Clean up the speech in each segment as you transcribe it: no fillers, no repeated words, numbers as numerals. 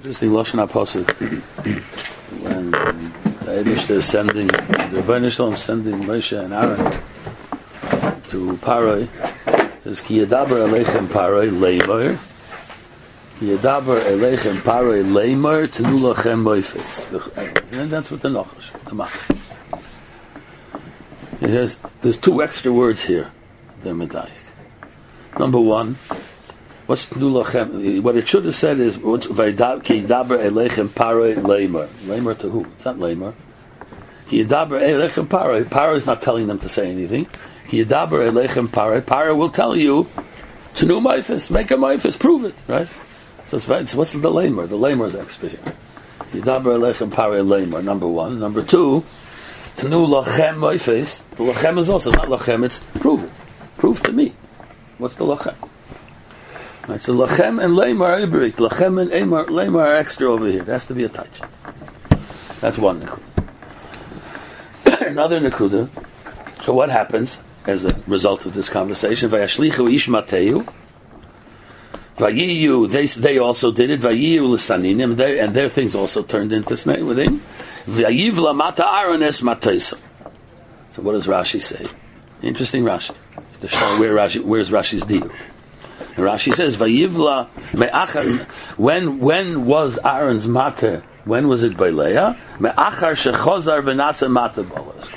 Interesting Lashon HaPasuk. When the Eibishter is sending, the Rebbeinu Shalom sending Moshe and Aaron to Paroi, it says, Ki yadaber aleichem Paroi leimor, Ki yadaber aleichem Paroi leimor, tenu lachem moifes. And that's what the Nachash, the Mach. It says, there's two extra words here, they're medayik. Number one, what's tenu lachem? What it should have said is, Ki yadaber aleichem Paroi leimor. Leimor to who? It's not leimor. Ki yadaber aleichem Paroi. Paroi is not telling them to say anything. Ki yadaber aleichem Paroi. Paroi will tell you, tenu moifes, make a moifes, prove it, right? So it's what's the leimor? The leimor is extra here. Ki yadaber aleichem Paroi leimor, number one. Number two, tenu lachem moifes. The lachem is also, it's not lachem, it's prove it. Prove to me. What's the lachem? Right, so lachem and leimor are ibrik. Lachem and leimor are extra over here. It has to be a touch. That's one nekuda. Another nekuda. So what happens as a result of this conversation? Vayashlichu ish mateyu. Vayiyu, they also did it. Vayiyu l'saninim, and their things also turned into snake with him. Vayivla mata Aaron es matoisa. So what does Rashi say? Interesting Rashi. To show where's Rashi's deal. Rashi says, "Vayivla me'achar." When was Aaron's mata? When was it by Leah? Me'achar shechozar v'nasa mata bolas.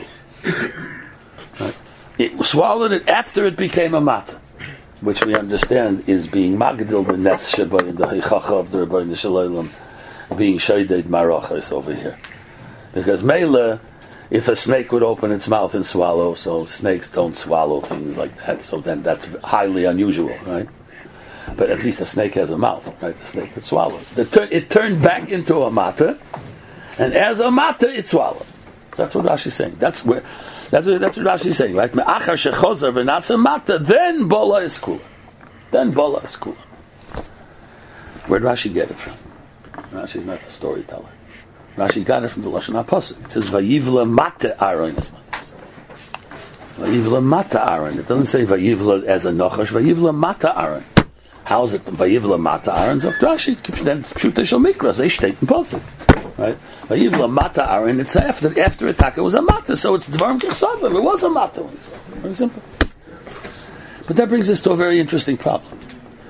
It swallowed it after it became a mata, which we understand is being magdil the nes sheba in the heichacha of the Rebbeinu Shalom, being shayded marachas over here, because Mela, if a snake would open its mouth and swallow, so snakes don't swallow things like that. So then that's highly unusual, right? But at least a snake has a mouth, right? The snake could swallow. It turned back into a mata, and as a mata, it swallowed. That's what Rashi's saying. That's what Rashi's saying, right? Me'achar shechozar v'nasa mata, then bola is kula. Then bola is kula. Where'd Rashi get it from? Rashi's not a storyteller. Rashi got it from the Lashon HaPasuk. It says, Vayivla mata Aaron is mata. Vayivla mata Aaron. It doesn't say Vayivla as a Nochash. Vayivla mata Aaron. How is it Vayivla mata Aaron? So Rashi, then Pshuta Shel Mikra, they state in Pasuk. Right? Vayivla mata Aaron, it's after attack, it was a mata, so it's Dvarim Kesavim, it was a mata. Very simple. But that brings us to a very interesting problem.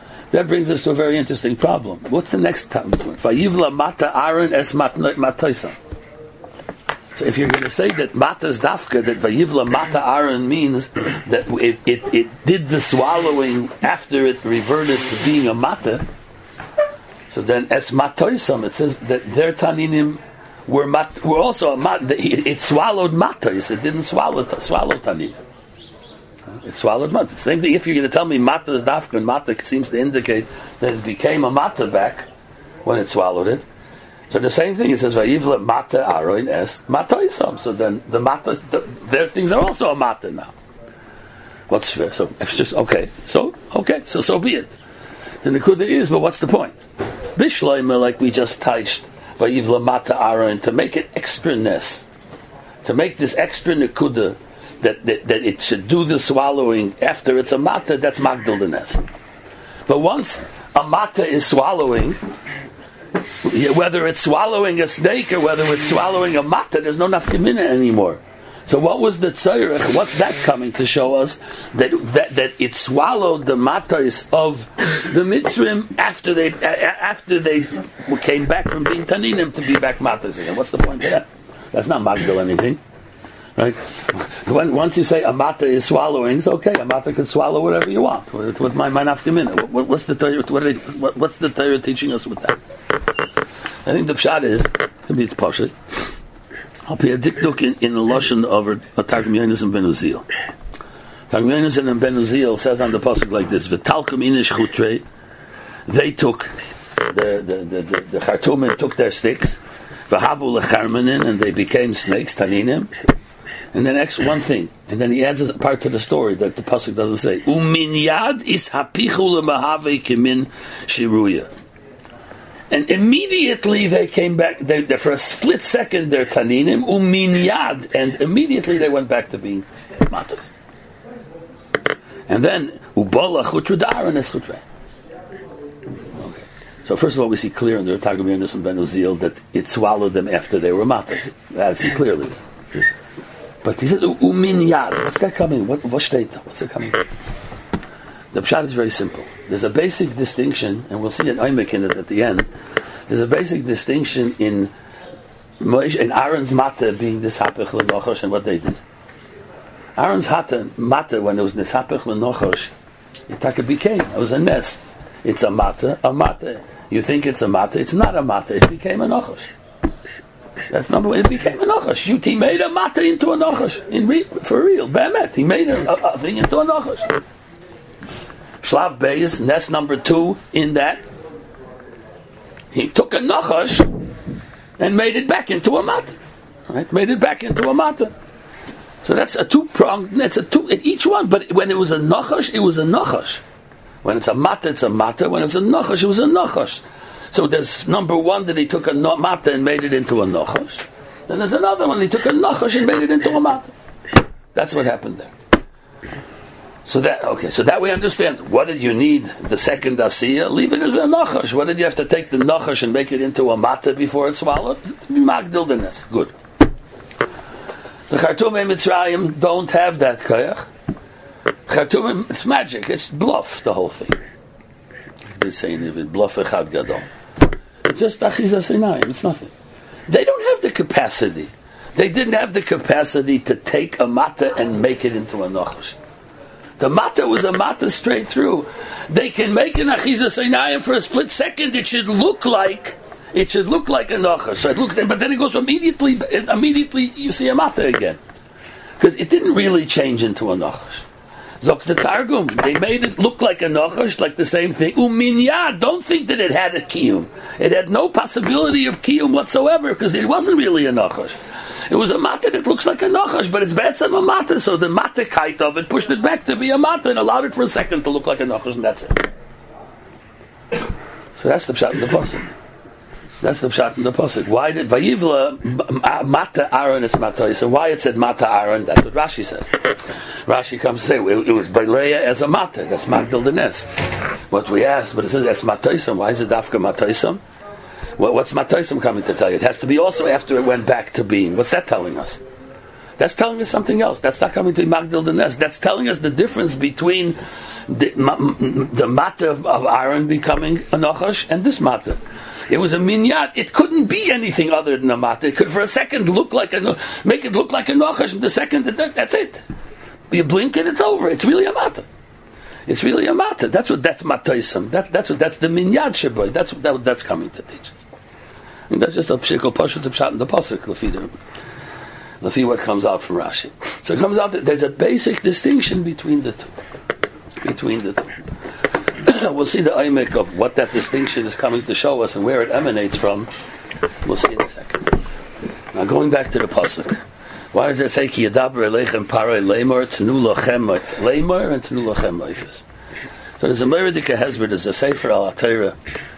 What's the next time? Vayivla mata Aaron es matoisa. So if you're going to say that mata is dafka, that Vayivla mata Aaron means that it did the swallowing after it reverted to being a mata, so then es matoisam, it says that their taninim were also a mata. It swallowed matais. It didn't swallow taninim. It swallowed mata. The same thing. If you're going to tell me mata is dafka, and mata seems to indicate that it became a mata back when it swallowed it. So the same thing. It says vayivla mata Aaron es matoisam. So then the matas, their things are also a mata now. What's fair? So it's just okay. So be it. The nekuda is, but what's the point? Bishloima, like we just touched, vayivla mata Aaron, to make it extra-ness, to make this extra nekuda, that it should do the swallowing after it's a mata, that's magdil the nes. But once a mata is swallowing, whether it's swallowing a snake or whether it's swallowing a mata, there's no nafkamina anymore. So what was the tzorech? What's that coming to show us? That it swallowed the matais of the Mitzrim after they came back from being taninim to be back matais again. What's the point of that? That's not magdil anything, right? Once you say a mata is swallowing, it's okay. A mata can swallow whatever you want. With my nafkamina. What's the Torah teaching us with that? I think the pshat is, maybe it's pashut. I'll be a dikduk in the lashon of Targum Yonis and Ben Uziel. Targum Yonis and Ben Uziel says on the pasuk like this: "V'talkum inish chutrei." They took the Chartumin took their sticks, v'havu lecharmenin, and they became snakes, taninim. And then next one thing, and then he adds a part to the story that the pasuk doesn't say. Umin yad is hapichu lemahave kimin shiruya. And immediately they came back. They for a split second they're taninim umin yad, and immediately they went back to being matos. And then ubala chutra d'Aaron es chutra. Okay. So first of all, we see clear in the Targum from Ben Uziel that it swallowed them after they were matas. That's clearly. But he said, "Umin yad." What's that coming? What's it coming? The pshat is very simple. There's a basic distinction, and we'll see an Aymek in it at the end. There's a basic distinction in Aaron's mata being nisapech l'nochosh and what they did. Aaron's mata when it was nisapech l'nochosh, it became. It was a nest. It's a mata. You think it's a mata. It's not a mata. It became a nochosh. That's number one. It became a nochosh. He made a mata into a nochosh. For real. Be'emet. He made a thing into a nochosh. Shlav Beis, nest number 2 in that. He took a nochosh and made it back into a mata. Right? Made it back into a mata. So that's a two-pronged, in each one. But when it was a nochosh, it was a nochosh. When it's a mata, it's a mata. When it's a nochosh, it was a nochosh. So there's number 1 that he took a mata and made it into a nochosh. Then there's another one, he took a nochosh and made it into a mata. That's what happened there. So that we understand. What did you need the second asiyah? Leave it as a nochosh. What did you have to take the nochosh and make it into a mata before it's swallowed? Magdil denes. Good. The Khartoumei Mitzrayim don't have that koyach. Khartoumim, it's magic. It's bluff, the whole thing. They're saying if it bluff echad gadol. It's just achiza sinayim. It's nothing. They don't have the capacity. They didn't have the capacity to take a mata and make it into a nochosh. The mata was a mata straight through. They can make an achiza sinayim for a split second. It should look like a nochosh. But then it goes immediately you see a mata again. Because it didn't really change into a nochosh. Zok the Targum, they made it look like a nochosh, like the same thing. Uminya, don't think that it had a kiyum. It had no possibility of kiyum whatsoever, because it wasn't really a nochosh. It was a mata that looks like a nochosh, but it's betzem a mata, so the mata kite of it pushed it back to be a mata and allowed it for a second to look like a nochosh, and that's it. So that's the pshat in the pasuk. That's the pshat in the pasuk. Why did Vayivla mata Aaron is matoisa? Why it said mata Aaron? That's what Rashi says. Rashi comes to say it was Baleya as a mata. That's Magdil Denes. What we ask, but it says that's matoisam. Why is it dafka matoisam? What's matoisam coming to tell you? It has to be also after it went back to being. What's that telling us? That's telling us something else. That's not coming to Magdil Denes. That's telling us the difference between the mata of Aaron becoming a nochosh and this mata. It was a minyat. It couldn't be anything other than a mata. It could for a second make it look like a nochosh, and the second that's it. You blink and it's over. It's really a mata. It's really a mata. That's matoism. That's the minyat sheboy. That's coming to teach us. And that's just a pshikol pashut pshat in the pasuk lefi what comes out from Rashi. So it comes out that there's a basic distinction between the two. We'll see the aymek of what that distinction is coming to show us and where it emanates from. We'll see in a second. Now going back to the pasuk, why does it say ki yadaber elechem parei lemor tenu lochem lemor and tenu lochem leifes? So there's a Meredika Hezber. There's a sefer al Torah.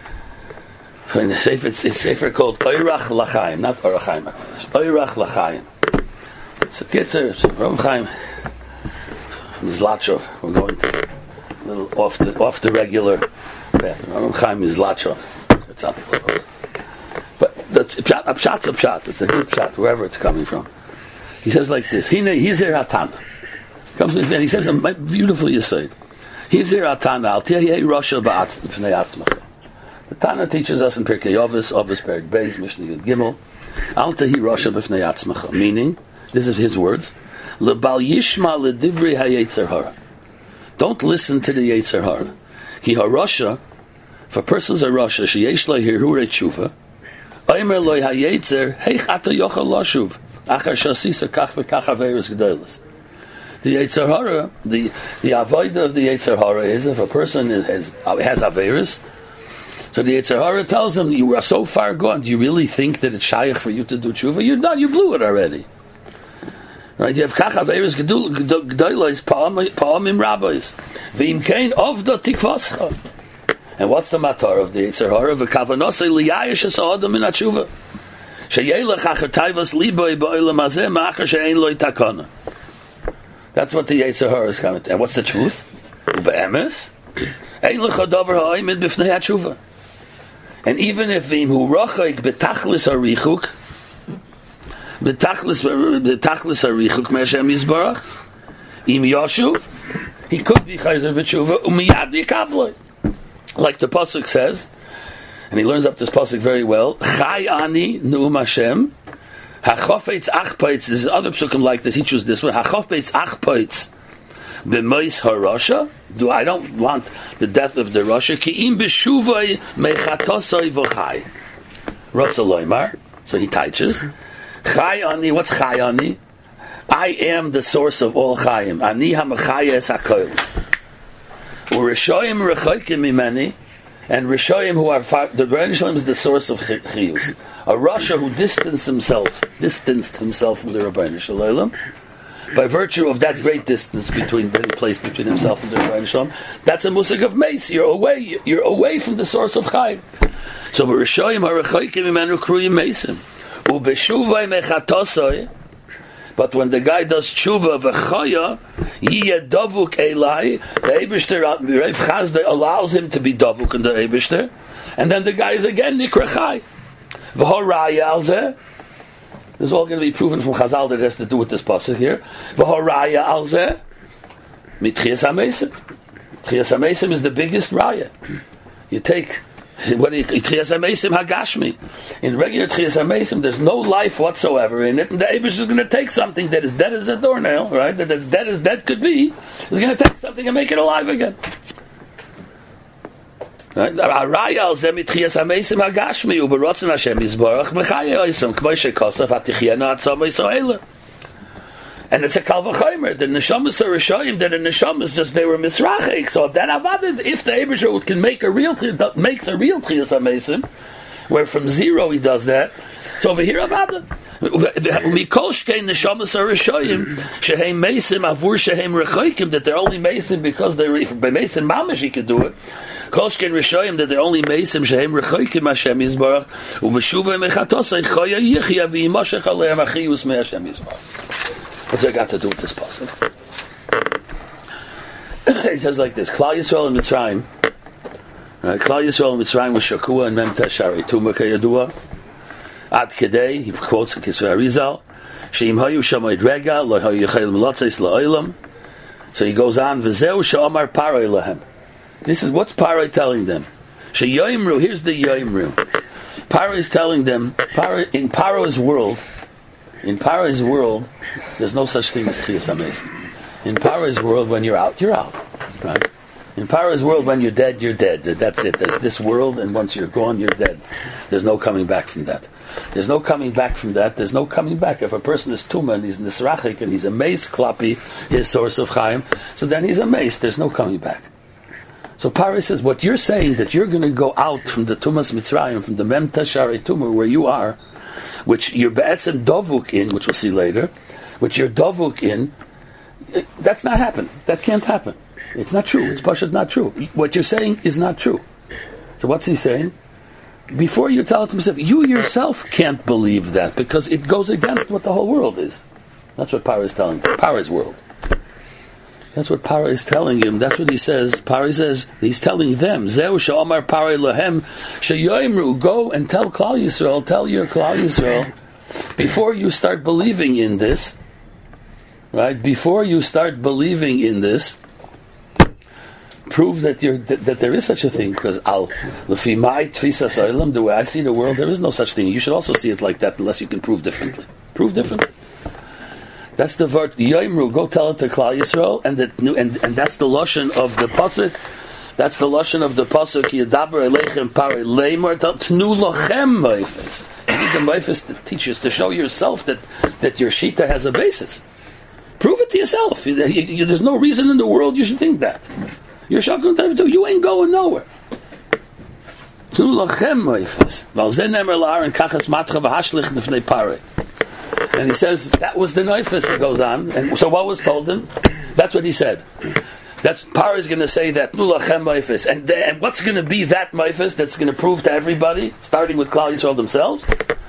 It's a sefer called Oirach L'Chaim, not Orachaim. Oirach L'Chaim. It's a kitzer. Ram Chaim Mizlachov. We're going to a little off the regular path. Ram Chaim Mizlachov. It's something like that. But the pshat's a pshat. It's a good pshat, wherever it's coming from. He says like this: He's here Hatana. Comes in and he says a beautiful yesod. He's here Hatana. Al tiyeh Roshel b'nei atzmach. The Tana teaches us in Pirkei Avos Perek Beis Mishnah Yud Gimel. Al tehi Roshel b'nei atzmach. Meaning, this is his words: Lebal yishma ledivri hayetzer hara. Don't listen to the yetzer hara. Ki harosha, for persons a rosha sheyesh lo hirure tshuva. Omer lo hayetzer heich ata yochel lashuv. Achar shasisa kach v'kach averos gedolos. The yetzer hara, the avodah of the yetzer hara is if a person has averos. So the yetzer hara tells him, you are so far gone. Do you really think that it's shaykh for you to do tshuva? You're done. You blew it already. Right? You have kach averos gedolos pa'amim rabbis v'im kein ovda tikvascha. And what's the matar of the yetzer hara? V'kavanosei liyayish es adam min tshuva. Sheyelech achar taivas liboy ba'olam hazeh ma'achar she'ein lo takana. That's what the yetzer hara is coming to. And what's the truth? Ube'emes ein lecha davar ha'oimid b'fnei hatshuva. And even if him who rochik betachlis arichuk, betachlis arichuk me'Hashem Yisbarach, im yoshuv, he could be chayzer b'tshuva umiyad yikabloi. Like the pasuk says, and he learns up this pasuk very well. Chai ani nu'um Hashem, hachofetz achpeitz. There's other psukim like this. He chose this one. Hachofetz achpeitz b'mois harasha. Do I don't want the death of the Rasha? Ki im b'shuvay mechatosay v'chai. Rotza loymar. So he teaches. Chai ani. What's chai ani? I am the source of all chayim. Ani hamachayes hakoil. U'rishoyim rechoykim mimeni. And Rishoyim who are the Rebbeinu Shalom is the source of chiyus. A Rasha who distanced himself from the Rebbeinu Shalom by virtue of that great distance that he placed between himself and the Rebbeinu Shalom. That's a musig of meis. You're away from the source of chayim. So Rishoyim harechoykim imenu kruyim meisim ubeshuvay mechatosoi. But when the guy does tshuva v'chaya, yiyeh davuk elai, the Eibishter Rav Chazda allows him to be davuk in the Eibishter, and then the guy is again nikra chai. V'horaya al zeh. This is all going to be proven from Chazal that it has to do with this pasuk here. V'horaya al zeh mitchias hamesim. Tchias hamesim is the biggest raya. You take what Tchias HaMeisim Hagashmi. In regular Tchias HaMeisim, there's no life whatsoever in it, and the Eibush is going to take something that is dead as a doornail, right? That as dead as dead could be, is going to take something and make it alive again. Right? Araya al zeh mitchias HaMeisim Hagashmi uberotzen Hashem Yisborach mechaya oisam k'may shekosaf hatichiena atzama Yisraela. And it's a kal v'chomer. The neshamas are Rishoyim. That the neshamas just they were misrachik. So if that avadid, if the Eibusher can make makes a real Tchias HaMeisim, where from zero he does that. So over here avadid. Mikol shkein neshamas are Rishoyim shehem meisim avur shehem rechoykim, that they're only meisim because they're by meisim mamish he could do it. Kol shkein Rishoyim that they're only meisim shehem rechoykim Hashem Yisbarach u'meshuvah mechatosay choya yichya v'yimoshech aleim achiyus me Hashem Yisbarach. What's that got to do with this pasuk? He says like this: Klal Yisrael and Mitzrayim. Right? Klal Yisrael and Mitzrayim was Shakua and Mem Teshari Tuma Kayadua. Ad Kedei, he quotes Kisvei Arizal. Sheim Hayu Shamayid Rega Lo Hayu Yechayil Melotzeis LaOlam. So he goes on. V'zeu She'omar Paroi Lahem. This is what's Paroi telling them. She'yoimru. Here's the Yoimru. Paroi is telling them. In Paro's world. In Paro's world, there's no such thing as Tchias HaMeisim. In Paro's world, when you're out, right? In Paro's world, when you're dead, you're dead. That's it. There's this world, and once you're gone, you're dead. There's no coming back from that. There's no coming back from that. There's no coming back. If a person is Tuma, and he's Nisrachik, and he's a Meis Klapi, his source of Chaim, so then he's a Meis. There's no coming back. So Paro says, what you're saying, that you're going to go out from the Tumas Mitzrayim, from the Mem Tashari Tumah, where you are, which you're be'etzem dovuk in, which we'll see later, which you're dovuk in, that's not happening. That can't happen. It's not true. It's pashut not true. What you're saying is not true. So what's he saying? Before you tell it to himself, you yourself can't believe that because it goes against what the whole world is. That's what Paro is telling him. Paro's world. That's what Paro is telling him. That's what he says. Paro says, he's telling them, Zeu she'omar Paro lahem, she'yoimru, go and tell Klal Yisrael, tell your Klal Yisrael, before you start believing in this, right, before you start believing in this, prove that that there is such a thing, because lefi mai tfisas olam, the way I see the world, there is no such thing. You should also see it like that unless you can prove differently. Prove differently. That's the word Yoimru. Go tell it to Klal Yisrael, and that's the lashon of the pasuk. That's the lashon of the pasuk. Yedaber Elechem Parei Leimor Tnu Lochem Meifes. You need the Meifes to teach us, to show yourself that your shita has a basis. Prove it to yourself. There's no reason in the world you should think that. You're shakun tevdu. You ain't going nowhere. Tnu Lochem Meifes. Val Zen Emer La'aron Kachas Matcha V'Hashlich Nefnei Parei. And he says, that was the Neifus that goes on. And so what was told him? That's what he said. That's Paro is going to say that Nulachem Neifus. And what's going to be that Neifus that's going to prove to everybody, starting with Klal Yisrael themselves?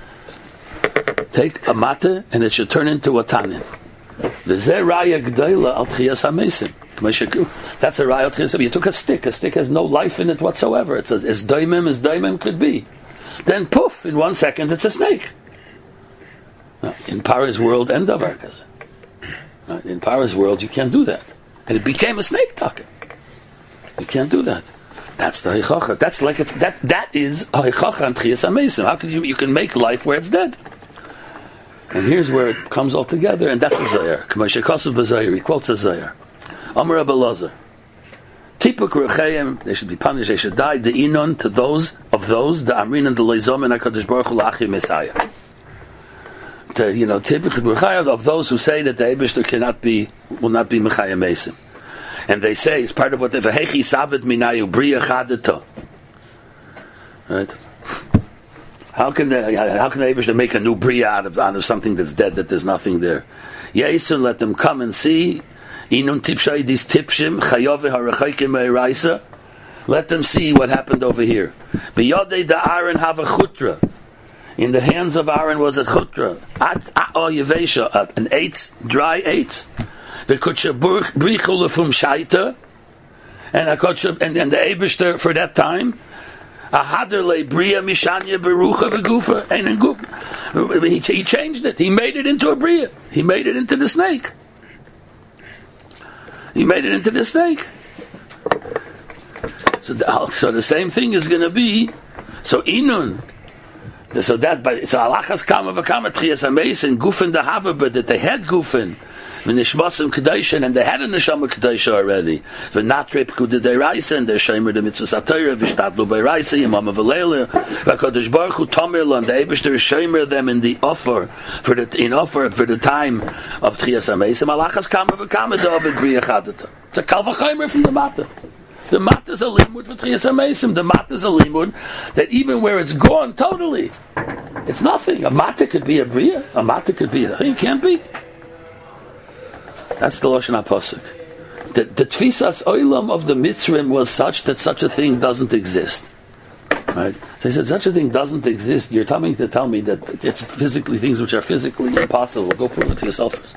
Take a mate and it should turn into a tanin. V'zeh raya g'dayla al tchias hamesim. That's a rayot chesed. You took a stick. A stick has no life in it whatsoever. It's as daimim as daimim could be. Then poof, in 1 second, it's a snake. In Paro's world, end of our cousin. In Paro's world, you can't do that. And it became a snake talking. You can't do that. That's the Heichacha. That's like that is a Heichacha and Tchias HaMeisim. How could you can make life where it's dead? And here's where it comes all together, and that's a Zayar. K'moshe Kosev b'Zayar, he quotes a Zayar. Amar Rabbi Elazar. Tipuk Recheim, they should be punished, they should die, the inon to those, the Amrin and the Leizom and HaKadosh Baruch Hu L'Achi Messiah. Tipuk Recheim of those who say that the Eibishter will not be Mechayim Meisim. And they say, it's part of what they V'hechi Savet Minayu Bria Chadato. Right? How can the Eibishter make a new Bria out of something that's dead, that there's nothing there? Yesun, let them come and see. Inun tipshay dis tipshim chayove harachaykim meiraisa. Let them see what happened over here. Biyodei da Aaron have a chutra. In the hands of Aaron was a chutra. An eitz, dry eitz. V'kutsha brichul lefum shaita. And the Eibishter for that time. A hader le bria mishanya berucha v'gufa. Ein gufa. He changed it. He made it into a bria. He made it into the snake. He made it into the snake. So the same thing is going to be. So inun. So alachas kama v'kama tchias hameis and gufen the havabed that they had gufen. V'nishmasim kedushin and they had a neshama kedusha already. V'natrei pekuda deiraisa and they're shamer the mitzvah satayra v'shtadlu beiraisa yamama v'leila v'kadosh baruch hu tomer and the Eibishter is shamer them in the offer for the time of tchias hameis. Alachas kama v'kama david bria chadata. It's a kal v'chaymer from the Mata. The Mata is a limud for tchias hameis. The Mata is a limud that even where it's gone totally, it's nothing. A Mata could be a bria. A Mata could be a thing. Can't be. That's the Lashon HaPosuk. The Tfisas Oilam of the Mitzrim was such that such a thing doesn't exist. Right? So he said, such a thing doesn't exist. You're coming to tell me that it's physically things which are physically impossible. Go prove it to yourself first.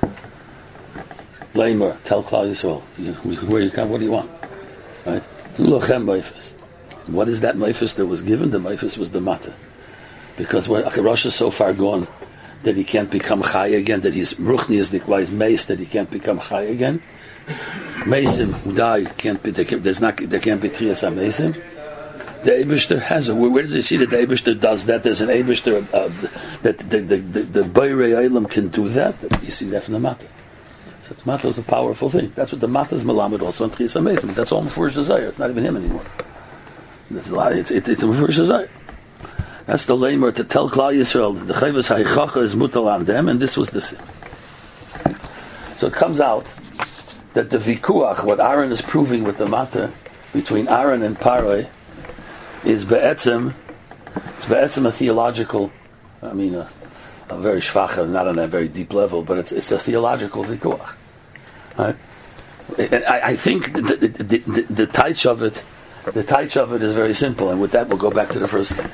Lamer, tell Klal Yisrael, where you come, what do you want? Right? Lochem Meifis. What is that Meifis that was given? The Meifis was the Mata. Because when Rosh is so far gone, that he can't become Chai again, that he's Ruchni is wise Meis, that he can't become Chai again. Meisim who die can't be. There can't be Trias HaMeisim. The Eibishter has a. Where does he see that the Eibishter does that? There's an Eibishter that the Beirei Eilam can do that. You see that from the Mata. So the Mata is a powerful thing. That's what the Mata is Melamed also on Trias HaMeisim. That's all Mefurish Desire. It's not even him anymore. There's a lot. It's a Mefurish Desire. That's the lamer to tell Klal Yisrael the Chayvus Haichacha is mutal on them, and this was the sin. So it comes out that the vikuach, what Aaron is proving with the Mata between Aaron and Paroi, is be'etzem. It's be'etzem a theological. I mean, a very shvacha, not on a very deep level, but it's a theological vikuach. Right? And I think the taich of it. The taich of it is very simple, and with that we'll go back to the first thing.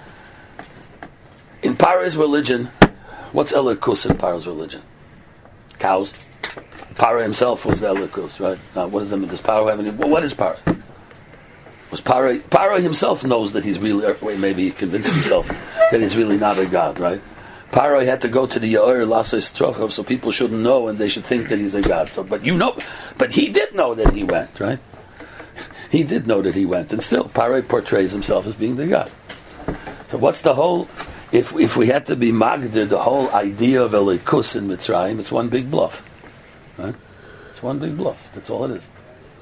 In Paro's religion, what's Elikus in Paro's religion? Cows. Paro himself was the Elikus, right? Now, what does that mean? Does Paro have any? What is Paro? Was Paro himself knows that he's really, or maybe he convinced himself that he's really not a god, right? Paro had to go to the Yair Lasses Trochov so people shouldn't know and they should think that he's a god. So, but he did know that he went, right? He did know that he went, and still Paro portrays himself as being the god. So what's the whole? If we had to be magder, the whole idea of Elikus in Mitzrayim, it's one big bluff. Right? It's one big bluff. That's all it is.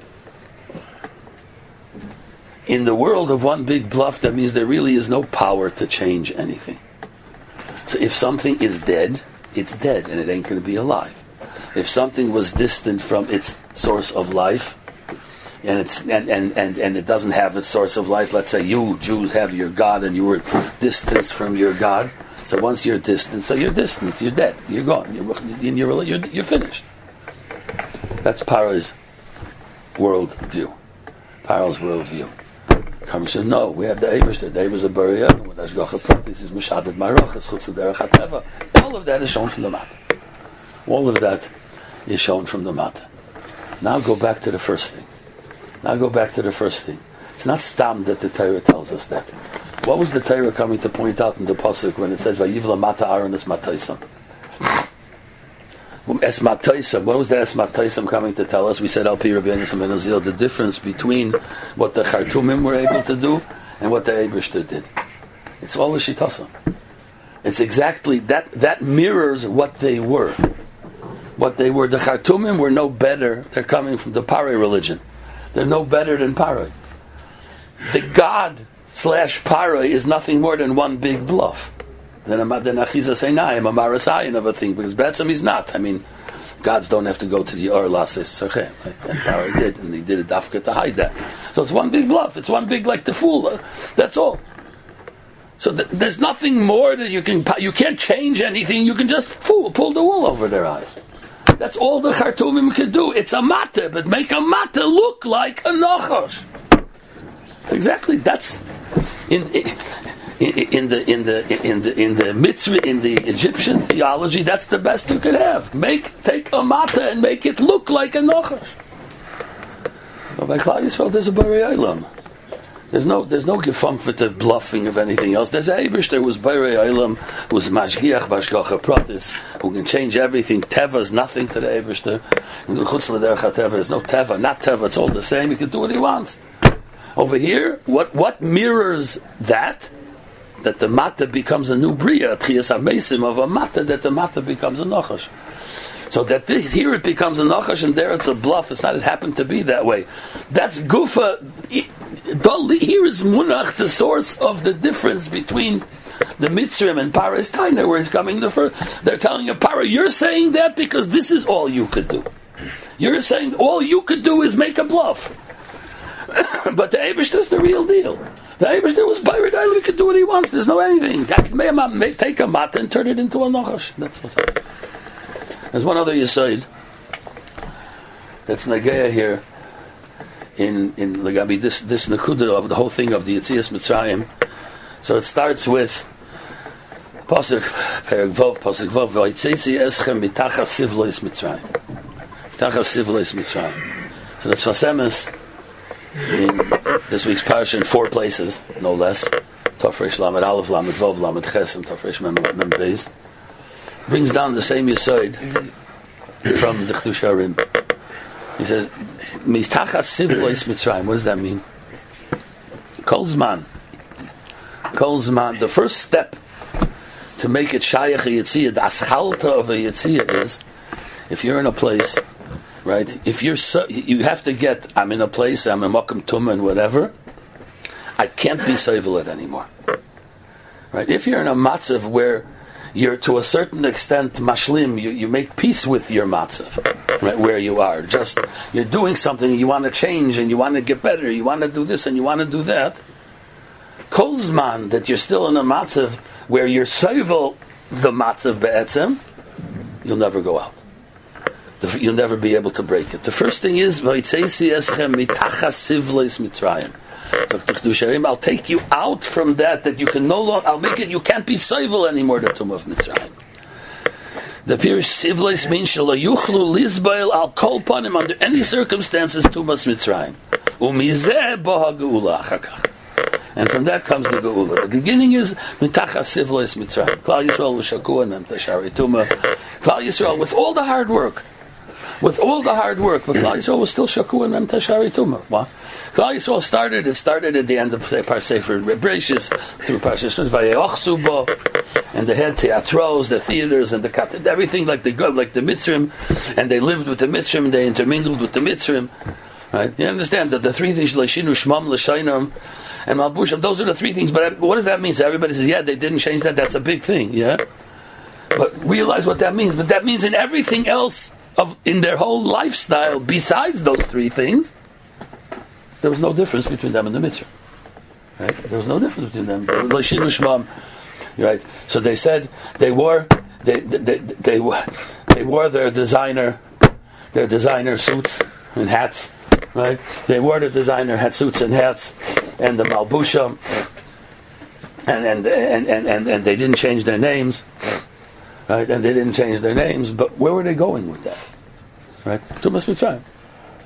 In the world of one big bluff, that means there really is no power to change anything. So if something is dead, it's dead, and it ain't going to be alive. If something was distant from its source of life, and it doesn't have its source of life. Let's say you Jews have your God, and you were distanced from your God. So once you're distant, you're distant. You're dead. You're gone. You're finished. That's Paro's world view. Paro's world view. Come said, no, we have the Eibishter. The Eibishter Baria. This is Mishadad Marachas Chutz Derech HaTeva. All of that is shown from the Mata. All of that is shown from the Mata. Now go back to the first thing. It's not stam that the Torah tells us that. What was the Torah coming to point out in the pasuk when it says Vayivla Mata Aaron es Mataisam? Es Mataisam. What was the Es Mataisam coming to tell us? We said Al Pi Rabbi Yonasan ben Azil, the difference between what the Chartumim were able to do and what the Eibishter did. It's all the Shitasa. It's exactly that mirrors what they were. What they were. The Chartumim were no better. They're coming from the Parai religion. They're no better than Parai. The God / Parai is nothing more than one big bluff. Then Achiza Seinayim, a Marasayan of a thing, because Betzim is not. I mean, gods don't have to go to the Or Lasis Tzarchem. And Parai did, and he did a dafka to hide that. So it's one big bluff. It's one big, like the fool. That's all. So there's nothing more that you can't change anything. You can just pull the wool over their eyes. That's all the Chartumim can do. It's a mata, but make a mata look like a nachash. It's exactly that's in the mitzvah, in the Egyptian theology. That's the best you could have. Take a mata and make it look like a nachash. But by Klal Yisrael, there's a Borei Olam. There's no gefam for the bluffing of anything else. There's Eibush. There was Borei Olam, who was Mashgiach Bashgacha Pratis, who can change everything. Teva is nothing to the Eibush. Chutz l'derech Teva, there's no Teva, not Teva. It's all the same. He can do what he wants. Over here, what mirrors that the mata becomes a new bria, Tchias HaMeisim of a mata, that the mata becomes a nachash. So that here it becomes a nachash and there it's a bluff. It's not. It happened to be that way. That's gufa. Here is munach, the source of the difference between the Mitzrim and Paras Taina, where it's coming the first. They're telling you, Para, you're saying that because this is all you could do. You're saying all you could do is make a bluff. But the Eibush is the real deal. The Eibush was Bayrid Eilim. He could do what he wants. There's no anything. Take a mata and turn it into a nachash. That's what's happening. There's one other Yesod that's Nageya here in Lagabi, this Nakuda of the whole thing of the Yetzias Mitzrayim. So it starts with Pasuk Perek Vov, Pasuk Vov, V'yitzesi eschem mitachas sivlois Mitzrayim. Mitachas sivlois Mitzrayim. So that's Fasemes in this week's parasha in 4 places, no less. Tafresh Lamed Aleph, Lamed Vov, Lamed Ches, and Tafresh Mem Beis. Brings down the same Yesod from the Chdush Harim. He says, Mitachas sivlois Mitzrayim. What does that mean? Kol Zman, the first step to make it Shayach a Yetziyah, the Aschalta of a Yetziyah is, if you're in a place, right, you have to get, I'm in a place, I'm in Mokum Tumah and whatever, I can't be Seivelet anymore. Right? If you're in a matzav where you're to a certain extent mashlim, you make peace with your matzav, right, where you are. Just, you're doing something, you want to change, and you want to get better, you want to do this, and you want to do that. Kol zman, that you're still in a matzav where you're seivel the matzav be'etzem, you'll never go out. You'll never be able to break it. The first thing is, V'yitzesi eschem mitachas sivlois Mitzrayim. So I'll take you out from that you can no longer, I'll make it, you can't be seivel anymore, the Tumah of Mitzrayim. The Pirish Sivlois means Shelo Yuchlu Lizbail Al Kol Panim, under any circumstances, Tumas Mitzrayim. Umizeh Boha Geula Achakach. And from that comes the Geula. The beginning is Mitachas Sivlois Mitzrayim. Klal Yisrael V'Shakua Mem Tashari Tumah. Klal Yisrael, with all the hard work, but Klal Yisrael was still Shaku and Mem Tashari Tumah. What? Klal Yisrael started at the end of Parsefer Bereshis, through Parshas Vayeochsu Bo, and they had theatros, the theaters, and everything like the Mitzrim, and they lived with the Mitzrim, and they intermingled with the Mitzrim. Right? You understand that the 3 things, Leishinu, Shmam, Leshainam, and Malbusham, those are the 3 things, but what does that mean? So everybody says, yeah, they didn't change that, that's a big thing, yeah? But realize what that means. But that means in everything else, in their whole lifestyle, besides those 3 things, there was no difference between them and the Mitzvah. Right? There was no difference between them. Right? So they said they wore their designer suits and hats. Right? They wore the designer hat suits and hats and the malbusha, and they didn't change their names. Right, and they didn't change their names, but where were they going with that? Right, Tumas Mitzrayim.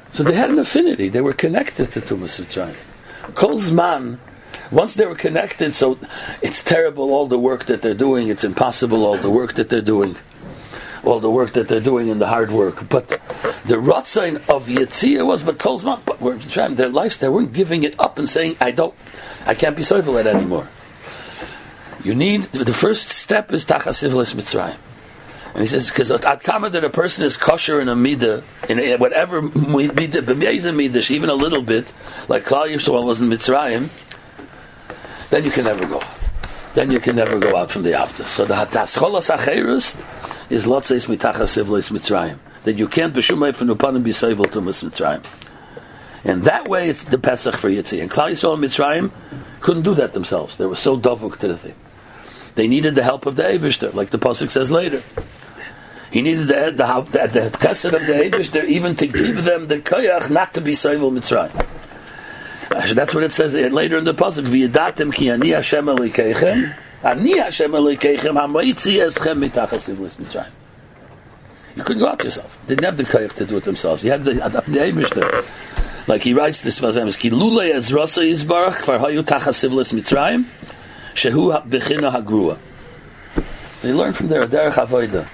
So they had an affinity. They were connected to Tumas Mitzrayim. Kol Zman, once they were connected, so it's terrible all the work that they're doing. It's impossible all the work that they're doing. All the work that they're doing and the hard work. But the Ratzain of Yetzirah was, but Kol Zman, but their lives, they weren't giving it up and saying, I can't be Soivel it anymore. You need, the first step is Tachas Sivlis Mitzrayim. And he says, because at kama that a person is kosher in a midah, in whatever midah, b'meiza midah, even a little bit, like Klal Yisrael was in Mitzrayim, then you can never go out. Then you can never go out from the Avdus. So the Hatascholas Acherus is Lotzeis Mitachas Sivlis Mitzrayim. That you can't b'shumay from Upanim be Seivel to Mitzrayim. And that way it's the Pesach for Yitzhi. And Klal Yisrael and Mitzrayim couldn't do that themselves. They were so dovuk to the thing. They needed the help of the Eibishter, like the Pasuk says later. He needed the chesed of the Eibishter even to give them the koyach not to be Seivel Mitzrayim. That's what it says later in the pasuk. V'yadatem ki ani Hashem Elokeichem, ani Hashem Elokeichem hamoitzi eschem mitachas sivlis Mitzrayim. You couldn't go out yourself. They didn't have the koyach to do it themselves. You had the Eibishter. Like he writes this Vazemis, ki lulei ezrasa yizbarach kvar hayu tachas sivlis Mitzrayim shehu bechina hagrua. They learn from their derech avoda.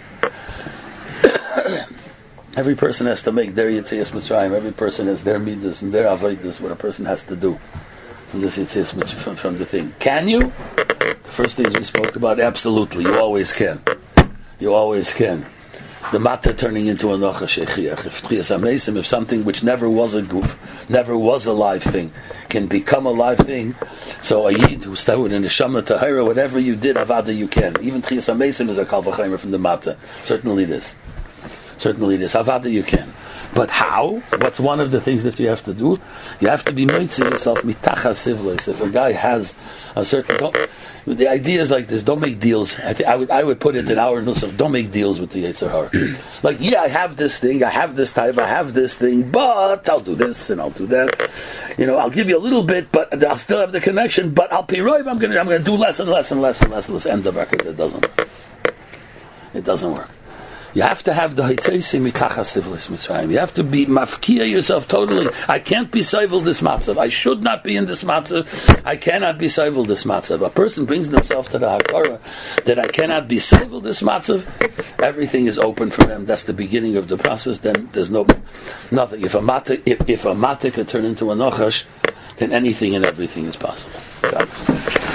Every person has to make their Yetzias Mitzrayim. Every person has their midas and their avodas. What a person has to do from this Yetzias Mitzrayim, from the thing. Can you? The first things we spoke about. Absolutely, you always can. You always can. The matter turning into a nocha shechiach. If something which never was a goof, never was a live thing, can become a live thing. So a yid who started in the neshama tahira, whatever you did, avada you can. Even tchias hamesim is a kal v'chaymer from the matter. Certainly this. Certainly this. Avada you can. But how? What's one of the things that you have to do? You have to be moitzi yourself mitachas sivlis. If a guy has a certain... the idea is like this, don't make deals. I would put it in our nusach, don't make deals with the Yetzer Hara. Like, yeah, I have this thing, I have this type, I have this thing, but I'll do this and I'll do that. I'll give you a little bit, but I'll still have the connection, but I'll piroiv, I'm gonna do less and less and less and less and less. End of record. It doesn't work. It doesn't work. You have to have the Haitzeisi mitachas sivlis Mitzrayim. You have to be mafkia yourself totally. I can't be seivel this matzav. I should not be in this matzav. I cannot be seivel this matzav. A person brings himself to the hakara that I cannot be seivel this matzav. Everything is open for them. That's the beginning of the process. Then there's nothing. If a matik can turn into a nochash, then anything and everything is possible. God.